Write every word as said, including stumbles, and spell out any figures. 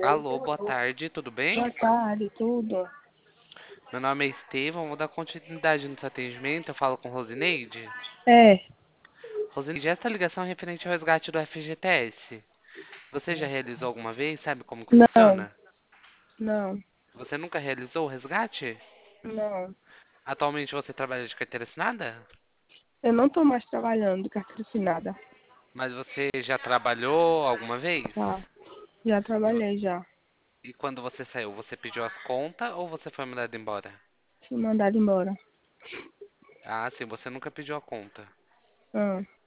Alô, boa tarde, tudo bem? Boa tarde, tudo? Meu nome é Estevão, vou dar continuidade no seu atendimento. Eu falo com Rosineide. É, Rosineide, essa ligação é referente ao resgate do F G T S. Você já realizou alguma vez? Sabe como que não, funciona? não, Você nunca realizou o resgate? não. Atualmente você trabalha de carteira assinada? Eu não tô mais trabalhando de carteira assinada. Mas você já trabalhou alguma vez? Tá, já E, vo- trabalhei já. e quando você saiu, você pediu as contas ou você foi mandado embora? Fui mandada embora. Ah, sim, você nunca pediu a conta. Ah.